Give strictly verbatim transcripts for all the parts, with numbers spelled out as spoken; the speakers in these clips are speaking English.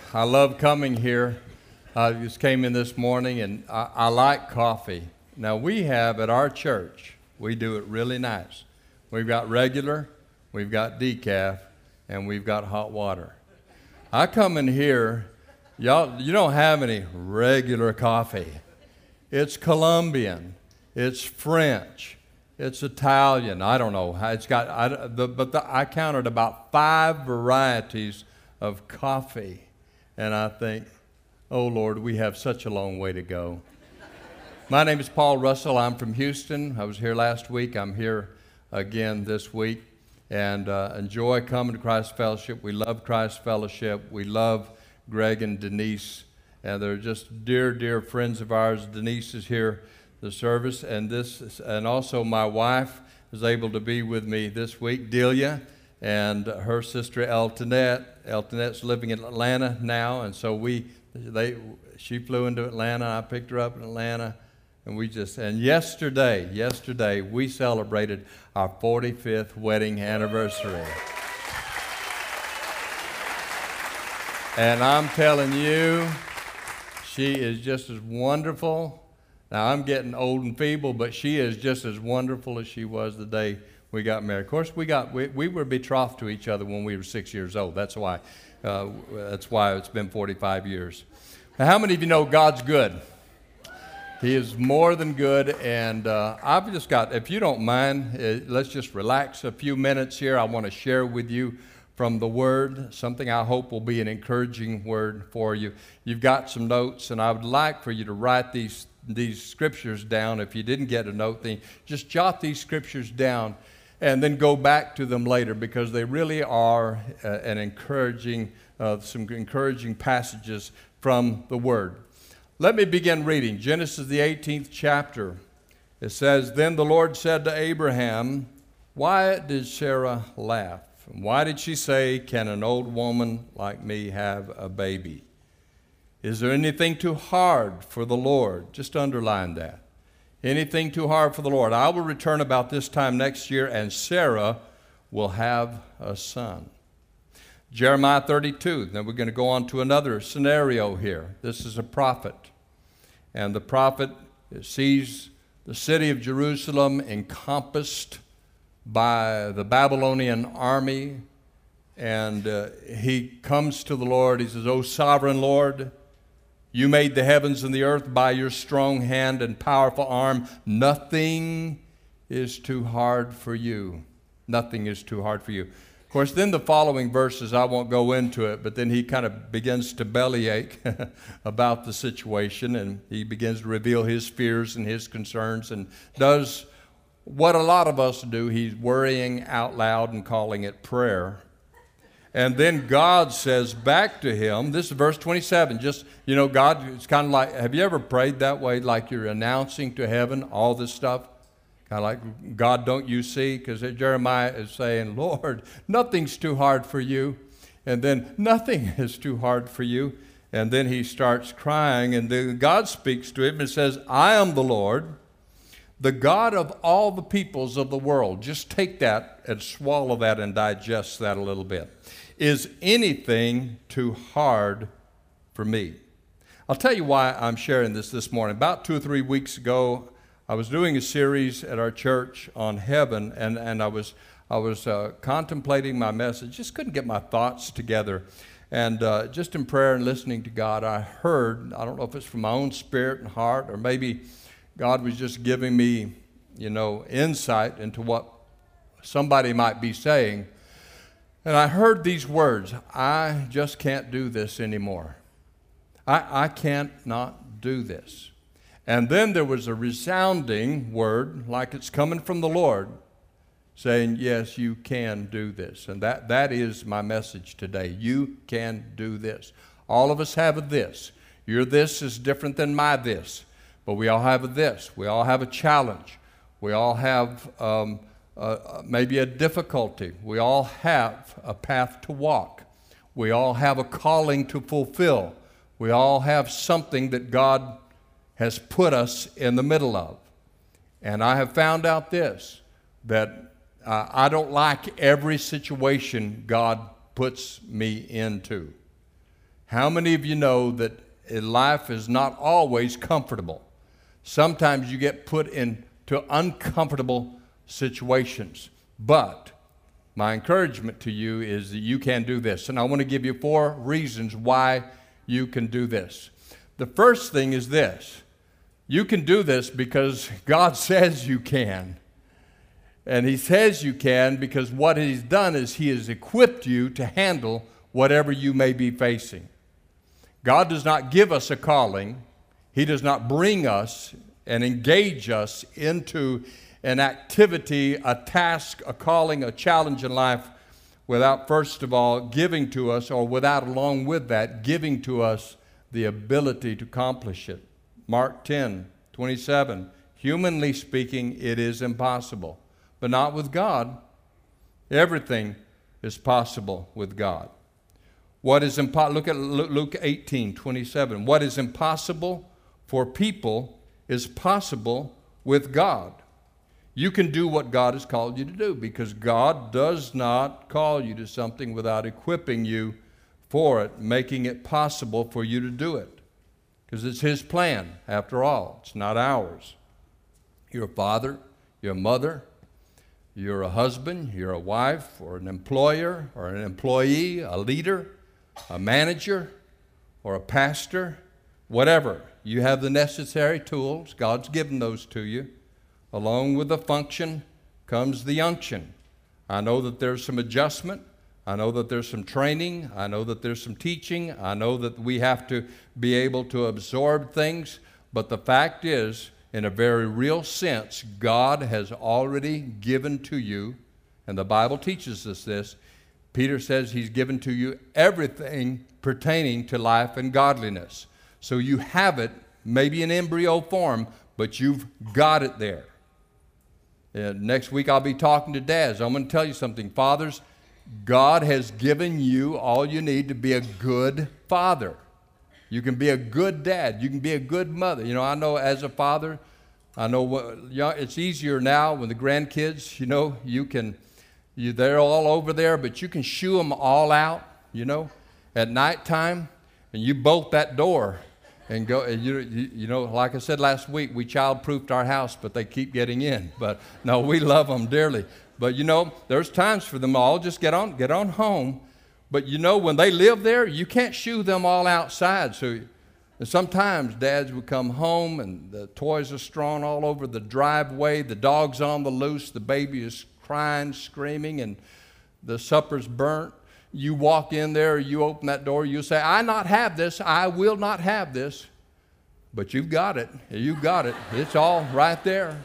I love coming here. I just came in this morning, and I, I like coffee. Now, we have at our church, we do it really nice. We've got regular, we've got decaf, and we've got hot water. I come in here, y'all, you don't have any regular coffee. It's Colombian, it's French, it's Italian. I don't know. It's got, I, the, but the, I counted about five varieties of coffee. And I think, oh, Lord, we have such a long way to go. My name is Paul Russell. I'm from Houston. I was here last week. I'm here again this week. And uh, enjoy coming to Christ Fellowship. We love Christ Fellowship. We love Greg and Denise. And they're just dear, dear friends of ours. Denise is here, the service. And this, and also my wife is able to be with me this week, Delia. And her sister Eltonette. Eltonette's living in Atlanta now, and so we, they, she flew into Atlanta. I picked her up in Atlanta, and we just. And yesterday, yesterday we celebrated our forty-fifth wedding anniversary. And I'm telling you, she is just as wonderful. Now I'm getting old and feeble, but she is just as wonderful as she was the day we got married. Of course, we got we, we were betrothed to each other when we were six years old. That's why uh, that's why it's been forty-five years. Now, how many of you know God's good? He is more than good, and uh, I've just got. If you don't mind, uh, let's just relax a few minutes here. I want to share with you from the Word something I hope will be an encouraging word for you. You've got some notes, and I would like for you to write these these scriptures down. If you didn't get a note, then just jot these scriptures down. And then go back to them later, because they really are uh, an encouraging, uh, some encouraging passages from the Word. Let me begin reading. Genesis, the eighteenth chapter. It says, "Then the Lord said to Abraham, 'Why did Sarah laugh? And why did she say, "Can an old woman like me have a baby? Is there anything too hard for the Lord?'" Just underline that. Anything too hard for the Lord. "I will return about this time next year, and Sarah will have a son." Jeremiah thirty-two. Then we're going to go on to another scenario here. This is a prophet. And the prophet sees the city of Jerusalem encompassed by the Babylonian army. And uh, he comes to the Lord. He says, "O sovereign Lord, you made the heavens and the earth by your strong hand and powerful arm. Nothing is too hard for you." Nothing is too hard for you. Of course, then the following verses, I won't go into it, but then he kind of begins to bellyache about the situation, and he begins to reveal his fears and his concerns, and does what a lot of us do. He's worrying out loud and calling it prayer. And then God says back to him, this is verse twenty-seven, just, you know, God, it's kind of like, have you ever prayed that way, like you're announcing to heaven all this stuff? Kind of like, "God, don't you see?" Because Jeremiah is saying, "Lord, nothing's too hard for you." And then, "Nothing is too hard for you." And then he starts crying, and then God speaks to him and says, "I am the Lord, the God of all the peoples of the world." Just take that and swallow that and digest that a little bit. "Is anything too hard for me?" I'll tell you why I'm sharing this this morning. About two or three weeks ago, I was doing a series at our church on heaven, and, and I was I was uh, contemplating my message. Just couldn't get my thoughts together. And uh, just in prayer and listening to God, I heard, I don't know if it's from my own spirit and heart, or maybe God was just giving me, you know, insight into what somebody might be saying. And I heard these words: "I just can't do this anymore. I, I can't not do this." And then there was a resounding word, like it's coming from the Lord, saying, "Yes, you can do this." And that, that is my message today. You can do this. All of us have a this. Your this is different than my this. But we all have a this. We all have a challenge. We all have um, uh, maybe a difficulty. We all have a path to walk. We all have a calling to fulfill. We all have something that God has put us in the middle of. And I have found out this, that uh, I don't like every situation God puts me into. How many of you know that life is not always comfortable? Sometimes you get put into uncomfortable situations. But my encouragement to you is that you can do this. And I want to give you four reasons why you can do this. The first thing is this. You can do this because God says you can. And He says you can because what He's done is He has equipped you to handle whatever you may be facing. God does not give us a calling. He does not bring us and engage us into an activity, a task, a calling, a challenge in life without, first of all, giving to us, or without, along with that, giving to us the ability to accomplish it. Mark ten twenty-seven, humanly speaking, it is impossible, but not with God. Everything is possible with God. What is impo- look at Luke eighteen twenty-seven. What is impossible for people is possible with God. You can do what God has called you to do because God does not call you to something without equipping you for it, making it possible for you to do it. Because it's His plan, after all. It's not ours. You're a father, you're a mother, you're a husband, you're a wife, or an employer, or an employee, a leader, a manager, or a pastor, whatever. You have the necessary tools. God's given those to you. Along with the function comes the unction. I know that there's some adjustment. I know that there's some training. I know that there's some teaching. I know that we have to be able to absorb things. But the fact is, in a very real sense, God has already given to you, and the Bible teaches us this. Peter says He's given to you everything pertaining to life and godliness. So you have it, maybe in embryo form, but you've got it there. Uh, next week I'll be talking to dads. I'm going to tell you something. Fathers, God has given you all you need to be a good father. You can be a good dad. You can be a good mother. You know, I know as a father, I know what, you know, it's easier now when the grandkids, you know, you can, you, they're all over there, but you can shoo them all out, you know, at nighttime, and you bolt that door. And go, and you, you, you know, like I said last week, we child-proofed our house, but they keep getting in. But no, we love them dearly. But you know, there's times for them all. Just get on, get on home. But you know, when they live there, you can't shoo them all outside. So, and sometimes dads would come home, and the toys are strewn all over the driveway. The dog's on the loose. The baby is crying, screaming, and the supper's burnt. You walk in there, you open that door, you say, I not have this, I will not have this. But you've got it, you've got it. It's all right there.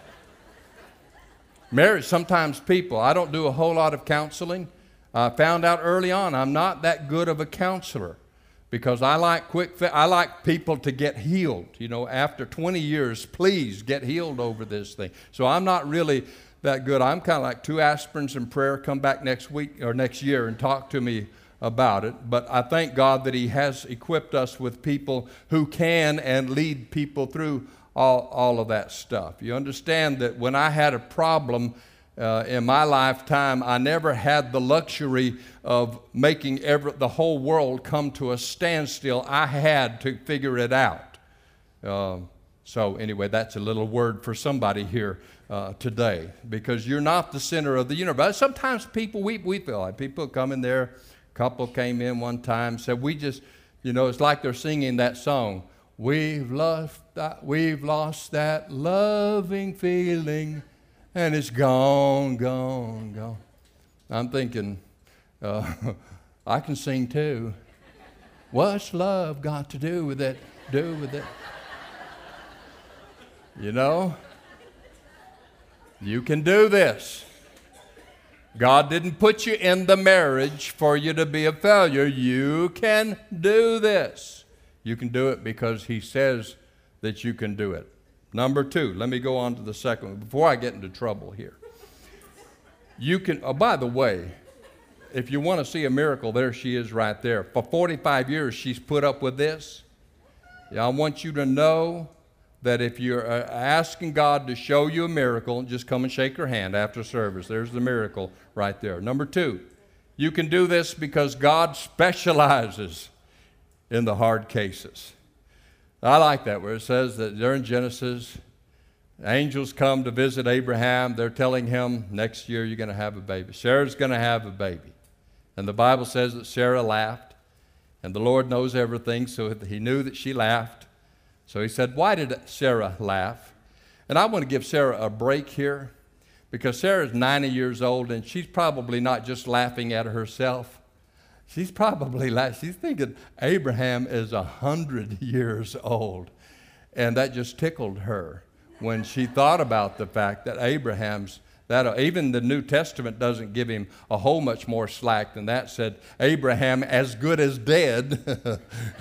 Marriage, sometimes people, I don't do a whole lot of counseling. I found out early on I'm not that good of a counselor because I like quick, I like people to get healed. You know, after twenty years, please get healed over this thing. So I'm not really that good. I'm kind of like two aspirins and prayer. Come back next week or next year and talk to me about it. But I thank God that He has equipped us with people who can and lead people through all, all of that stuff. You understand that when I had a problem uh, in my lifetime, I never had the luxury of making every, the whole world come to a standstill. I had to figure it out. Uh, so anyway, that's a little word for somebody here Uh, today, because you're not the center of the universe. Sometimes people, we, we feel like people come in there. A couple came in one time, said, we just, you know, it's like they're singing that song. We've lost that, we've lost that loving feeling, and it's gone, gone, gone. I'm thinking, uh, I can sing too. What's love got to do with it? Do with it? You know? You can do this. God didn't put you in the marriage for you to be a failure. You can do this. You can do it because He says that you can do it. Number two, let me go on to the second one before I get into trouble here. You can, oh, by the way, if you want to see a miracle, there she is right there. For forty-five years, she's put up with this. I want you to know that if you're asking God to show you a miracle, just come and shake her hand after service. There's the miracle right there. Number two, you can do this because God specializes in the hard cases. I like that where it says that during Genesis, angels come to visit Abraham. They're telling him, next year you're going to have a baby. Sarah's going to have a baby. And the Bible says that Sarah laughed. And the Lord knows everything, so he knew that she laughed. So he said, why did Sarah laugh? And I want to give Sarah a break here, because Sarah's ninety years old, and she's probably not just laughing at herself. She's probably laughing. She's thinking Abraham is one hundred years old. And that just tickled her when she thought about the fact that Abraham's, that even the New Testament doesn't give him a whole much more slack than that. Said Abraham, as good as dead,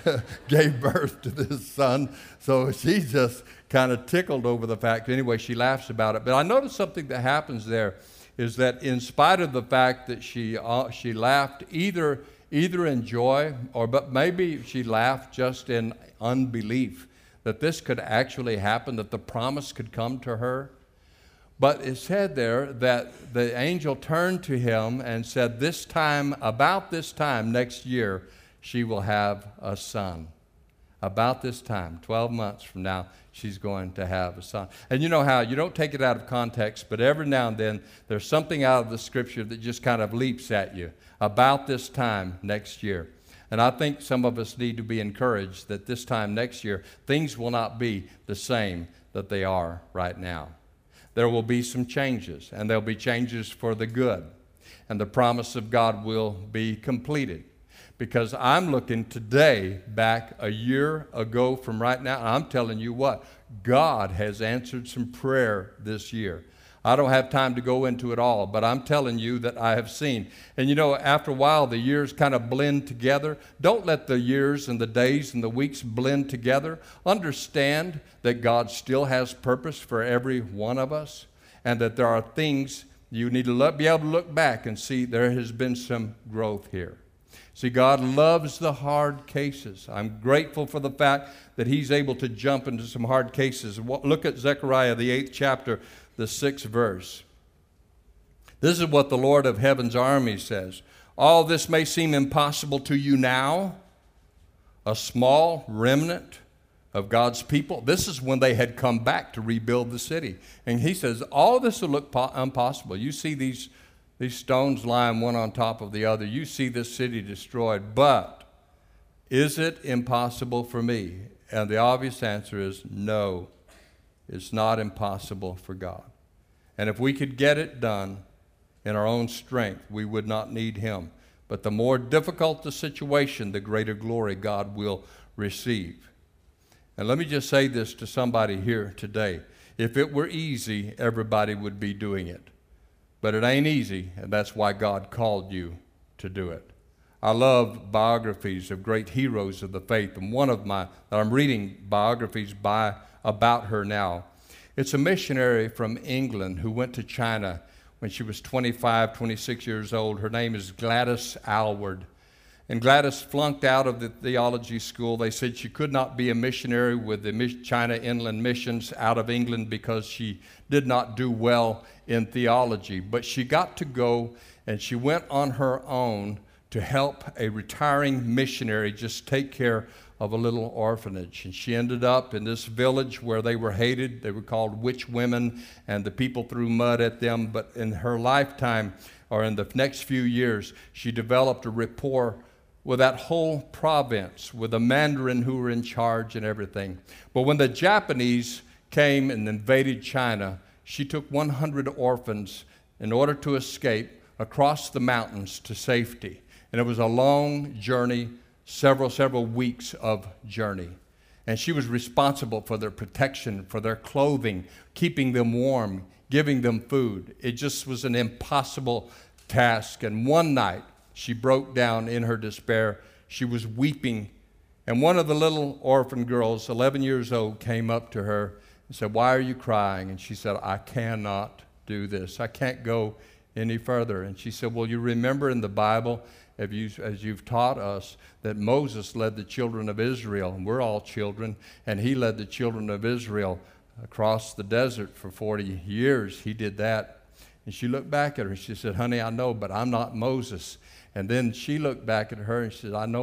gave birth to this son. So she just kind of tickled over the fact. Anyway, she laughs about it. But I noticed something that happens there is that in spite of the fact that she uh, she laughed either either in joy or but maybe she laughed just in unbelief that this could actually happen, that the promise could come to her. But it said there that the angel turned to him and said, this time, about this time next year, she will have a son. About this time, twelve months from now, she's going to have a son. And you know how, you don't take it out of context, but every now and then, there's something out of the scripture that just kind of leaps at you. About this time next year. And I think some of us need to be encouraged that this time next year, things will not be the same that they are right now. There will be some changes, and there'll be changes for the good. And the promise of God will be completed. Because I'm looking today back a year ago from right now, and I'm telling you what, God has answered some prayer this year. I don't have time to go into it all, but I'm telling you that I have seen. And you know, after a while, the years kind of blend together. Don't let the years and the days and the weeks blend together. Understand that God still has purpose for every one of us, and that there are things you need to look, be able to look back and see there has been some growth here. See, God loves the hard cases. I'm grateful for the fact that He's able to jump into some hard cases. Look at Zechariah, the eighth chapter, the sixth verse. This is what the Lord of heaven's army says. All this may seem impossible to you now, a small remnant of God's people. This is when they had come back to rebuild the city. And He says, all this will look po- impossible. You see these, these stones lying one on top of the other. You see this city destroyed. But is it impossible for me? And the obvious answer is no. It's not impossible for God. And if we could get it done in our own strength, we would not need Him. But the more difficult the situation, the greater glory God will receive. And let me just say this to somebody here today. If it were easy, everybody would be doing it. But it ain't easy, and that's why God called you to do it. I love biographies of great heroes of the faith, and one of my, that I'm reading biographies by about her now. It's a missionary from England who went to China when she was twenty-five, twenty-six years old. Her name is Gladys Aylward. And Gladys flunked out of the theology school. They said she could not be a missionary with the China Inland Missions out of England because she did not do well in theology. But she got to go, and she went on her own to help a retiring missionary just take care of a little orphanage. And she ended up in this village where they were hated. They were called witch women, and the people threw mud at them. But in her lifetime, or in the next few years, she developed a rapport with that whole province, with the Mandarin who were in charge and everything. But when the Japanese came and invaded China, she took one hundred orphans in order to escape across the mountains to safety. And it was a long journey, several, several weeks of journey. And she was responsible for their protection, for their clothing, keeping them warm, giving them food. It just was an impossible task. And one night, she broke down in her despair. She was weeping. And one of the little orphan girls, eleven years old, came up to her and said, "Why are you crying?" And she said, "I cannot do this. I can't go any further." And she said, "Well, you remember in the Bible, as you've taught us, that Moses led the children of Israel, and we're all children, and he led the children of Israel across the desert for forty years. He did that." And she looked back at her and she said, "Honey, I know, but I'm not Moses." And then she looked back at her and she said, "I know,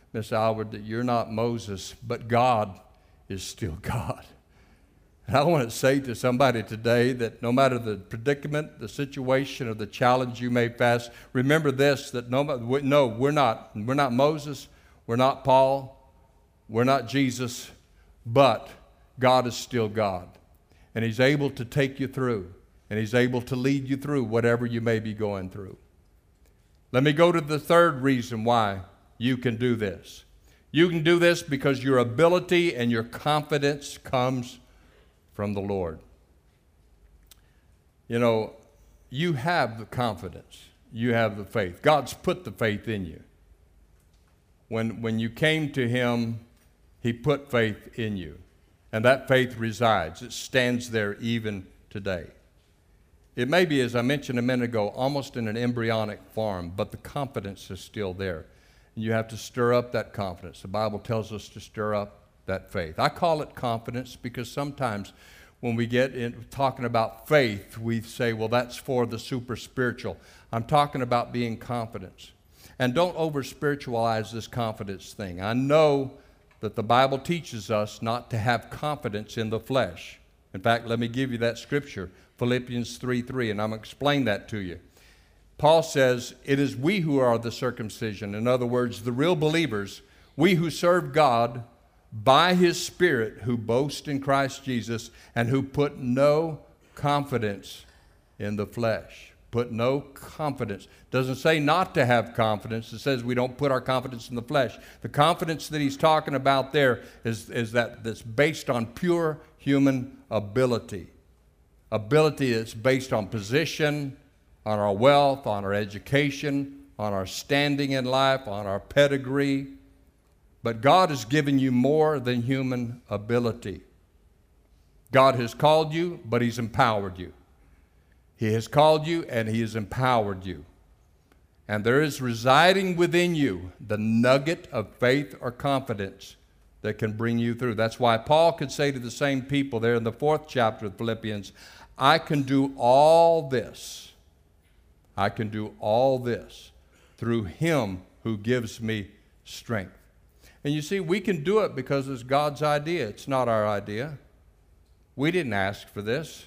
Miss Alward, that you're not Moses, but God is still God. And I want to say to somebody today that no matter the predicament, the situation, or the challenge you may face, remember this, that no, no we're not, we're not Moses, we're not Paul, we're not Jesus, but God is still God. And He's able to take you through, and He's able to lead you through whatever you may be going through. Let me go to the third reason why you can do this. You can do this because your ability and your confidence comes from the Lord. You know, you have the confidence. You have the faith. God's put the faith in you. When, when you came to Him, He put faith in you. And that faith resides. It stands there even today. It may be, as I mentioned a minute ago, almost in an embryonic form, but the confidence is still there. And you have to stir up that confidence. The Bible tells us to stir up that faith. I call it confidence because sometimes when we get in talking about faith, we say, well, that's for the super spiritual. I'm talking about being confident. And don't over spiritualize this confidence thing. I know that the Bible teaches us not to have confidence in the flesh. In fact, let me give you that scripture, Philippians three three, and I'm going to explain that to you. Paul says, it is we who are the circumcision. In other words, the real believers, we who serve God by His Spirit, who boast in Christ Jesus and who put no confidence in the flesh. Put no confidence. Doesn't say not to have confidence. It says we don't put our confidence in the flesh. The confidence that he's talking about there is, is that that's based on pure human ability. Ability that's based on position, on our wealth, on our education, on our standing in life, on our pedigree. But God has given you more than human ability. God has called you, but He's empowered you. He has called you, and He has empowered you. And there is residing within you the nugget of faith or confidence that can bring you through. That's why Paul could say to the same people there in the fourth chapter of Philippians, I can do all this. I can do all this through Him who gives me strength. And you see, we can do it because it's God's idea. It's not our idea. We didn't ask for this.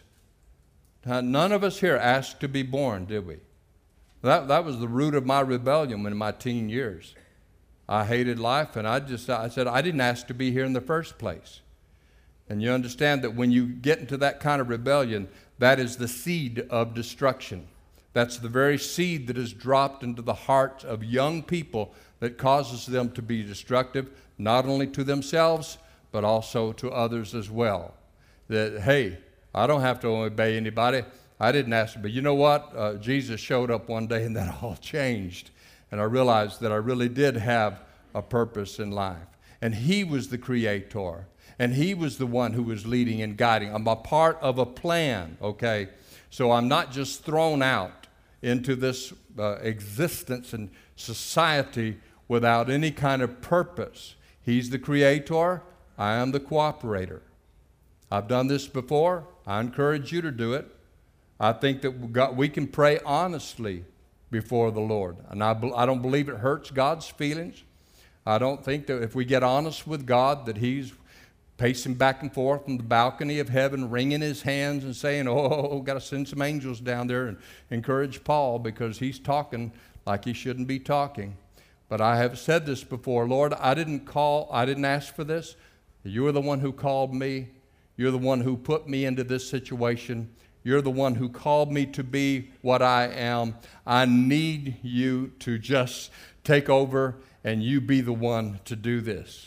None of us here asked to be born, did we? That, that was the root of my rebellion in my teen years. I hated life, and I just I said, I didn't ask to be here in the first place. And you understand that when you get into that kind of rebellion, that is the seed of destruction. That's the very seed that is dropped into the hearts of young people that causes them to be destructive, not only to themselves, but also to others as well. That, hey, I don't have to obey anybody. I didn't ask, but you know what? Uh, Jesus showed up one day and that all changed. And I realized that I really did have a purpose in life. And He was the creator. And He was the one who was leading and guiding. I'm a part of a plan, okay? So I'm not just thrown out into this uh, existence and society without any kind of purpose. He's the creator. I am the cooperator. I've done this before. I encourage you to do it. I think that we, got, we can pray honestly before the Lord. And I, I don't believe it hurts God's feelings. I don't think that if we get honest with God that He's pacing back and forth from the balcony of heaven, wringing His hands and saying, oh, got to send some angels down there and encourage Paul because he's talking like he shouldn't be talking. But I have said this before, Lord, I didn't call, I didn't ask for this. You are the one who called me. You're the one who put me into this situation. You're the one who called me to be what I am. I need you to just take over and you be the one to do this.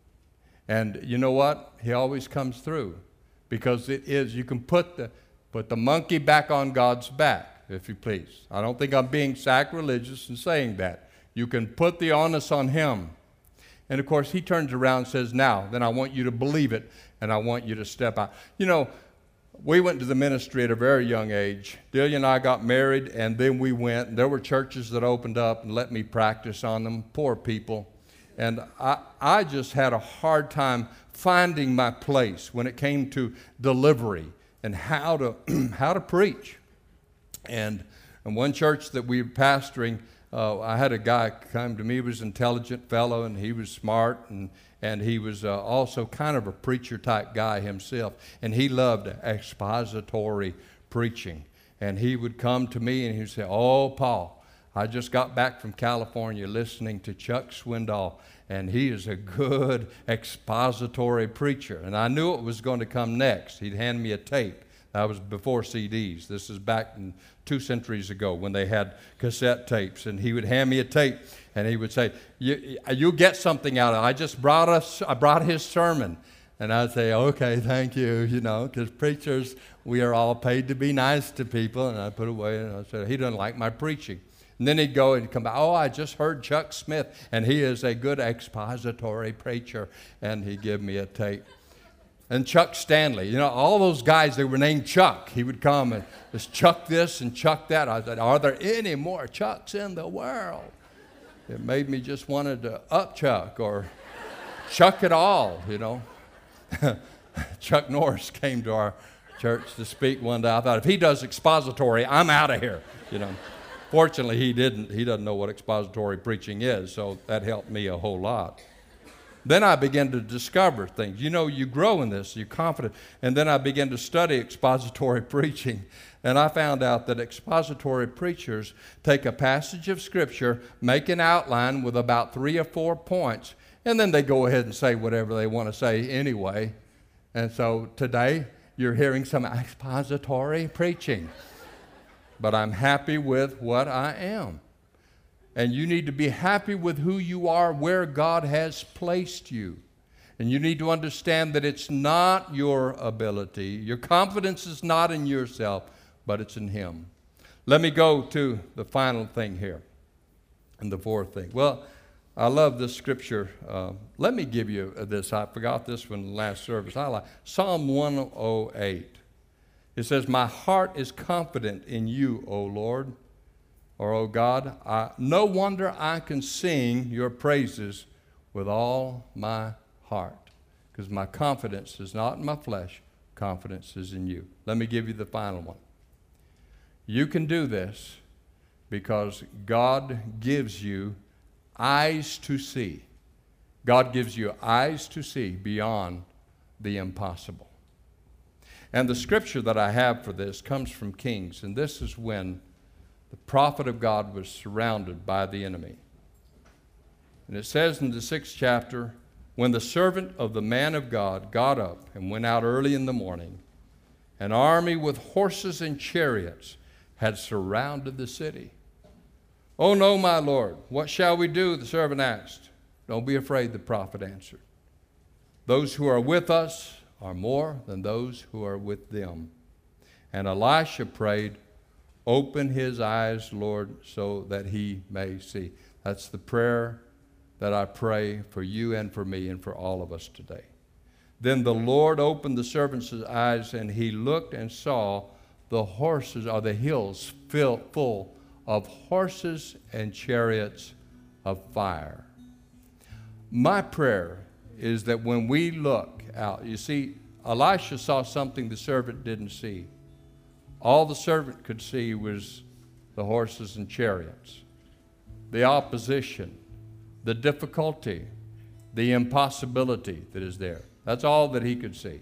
And you know what? He always comes through because it is, you can put the, put the monkey back on God's back, if you please. I don't think I'm being sacrilegious in saying that. You can put the onus on Him. And of course, He turns around and says, now, then I want you to believe it and I want you to step out. You know, we went to the ministry at a very young age. Delia and I got married, and then we went. And there were churches that opened up and let me practice on them, poor people. And I, I just had a hard time finding my place when it came to delivery and how to how to preach. And in one church that we were pastoring, uh, I had a guy come to me. He was an intelligent fellow, and he was smart, and and he was uh, also kind of a preacher-type guy himself, and he loved expository preaching. And he would come to me, and he would say, "Oh, Paul, I just got back from California listening to Chuck Swindoll, and he is a good expository preacher." And I knew it was going to come next. He'd hand me a tape. That was before C Ds. This is back in two centuries ago when they had cassette tapes. And he would hand me a tape, and he would say, you, "You'll get something out of it. I just brought us, I brought his sermon." And I'd say, "Okay, thank you," you know, because preachers, we are all paid to be nice to people. And I put away, and I said, "He doesn't like my preaching." And then he'd go and come back, "Oh, I just heard Chuck Smith, and he is a good expository preacher." And he'd give me a tape. And Chuck Stanley, you know, all those guys, they were named Chuck. He would come and just Chuck this and Chuck that. I said, "Are there any more Chucks in the world?" It made me just wanted to up Chuck or Chuck it all, you know. Chuck Norris came to our church to speak one day. I thought, if he does expository, I'm out of here, you know. Fortunately, he didn't. He doesn't know what expository preaching is, so that helped me a whole lot. Then I began to discover things. You know, you grow in this, you're confident. And then I began to study expository preaching. And I found out that expository preachers take a passage of Scripture, make an outline with about three or four points, and then they go ahead and say whatever they want to say anyway. And so today, you're hearing some expository preaching. But I'm happy with what I am. And you need to be happy with who you are, where God has placed you. And you need to understand that it's not your ability. Your confidence is not in yourself, but it's in Him. Let me go to the final thing here, and the fourth thing. Well, I love this scripture. Uh, let me give you this. I forgot this one in the last service. I like Psalm one oh eight. It says, "My heart is confident in you, O Lord." Or, "O God, I, no wonder I can sing your praises with all my heart." Because my confidence is not in my flesh, confidence is in you. Let me give you the final one. You can do this because God gives you eyes to see. God gives you eyes to see beyond the impossible. And the scripture that I have for this comes from Kings, and this is when the prophet of God was surrounded by the enemy. And it says in the sixth chapter, "When the servant of the man of God got up and went out early in the morning, an army with horses and chariots had surrounded the city. 'Oh no, my Lord, what shall we do?' the servant asked. 'Don't be afraid,' the prophet answered. 'Those who are with us are more than those who are with them.' And Elisha prayed, 'Open his eyes, Lord, so that he may see.'" That's the prayer that I pray for you and for me and for all of us today. "Then the Lord opened the servant's eyes, and he looked and saw the horses, or the hills, fill, full of horses and chariots of fire." My prayer is that when we look out, you see, Elisha saw something the servant didn't see. All the servant could see was the horses and chariots, the opposition, the difficulty, the impossibility that is there. That's all that he could see.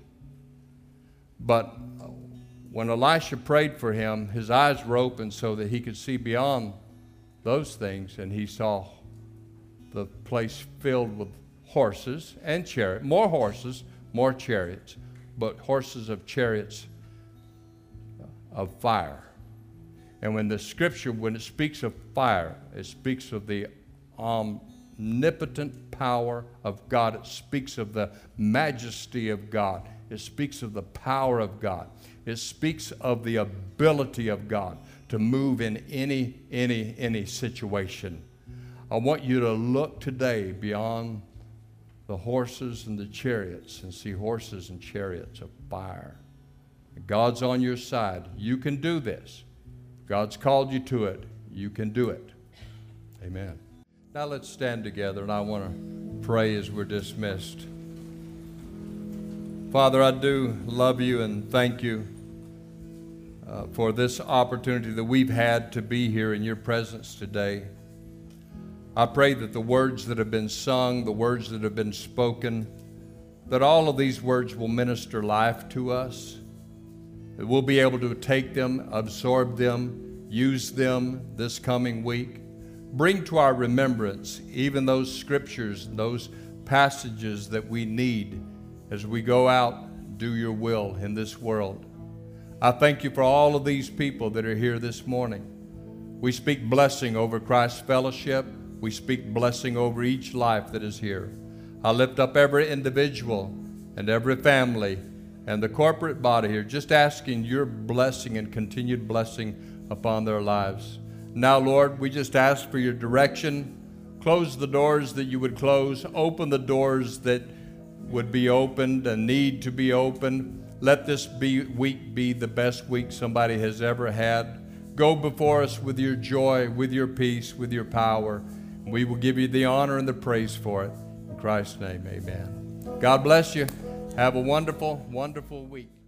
But when Elisha prayed for him, his eyes were open so that he could see beyond those things, and he saw the place filled with horses and chariots, more horses, more chariots, but horses of chariots of fire. And when the scripture, when it speaks of fire, it speaks of the omnipotent power of God. It speaks of the majesty of God. It speaks of the power of God. It speaks of the ability of God to move in any, any, any situation. I want you to look today beyond the horses and the chariots and see horses and chariots of fire. God's on your side. You can do this. God's called you to it. You can do it. Amen. Now let's stand together, and I want to pray as we're dismissed. Father, I do love you and thank you uh, for this opportunity that we've had to be here in your presence today. I pray that the words that have been sung, the words that have been spoken, that all of these words will minister life to us, that we'll be able to take them, absorb them, use them this coming week. Bring to our remembrance even those scriptures, those passages that we need as we go out and do your will in this world. I thank you for all of these people that are here this morning. We speak blessing over Christ's fellowship. We speak blessing over each life that is here. I lift up every individual and every family and the corporate body here, just asking your blessing and continued blessing upon their lives. Now, Lord, we just ask for your direction. Close the doors that you would close. Open the doors that would be opened and need to be opened. Let this be, week be the best week somebody has ever had. Go before us with your joy, with your peace, with your power. We will give you the honor and the praise for it. In Christ's name, amen. God bless you. Have a wonderful, wonderful week.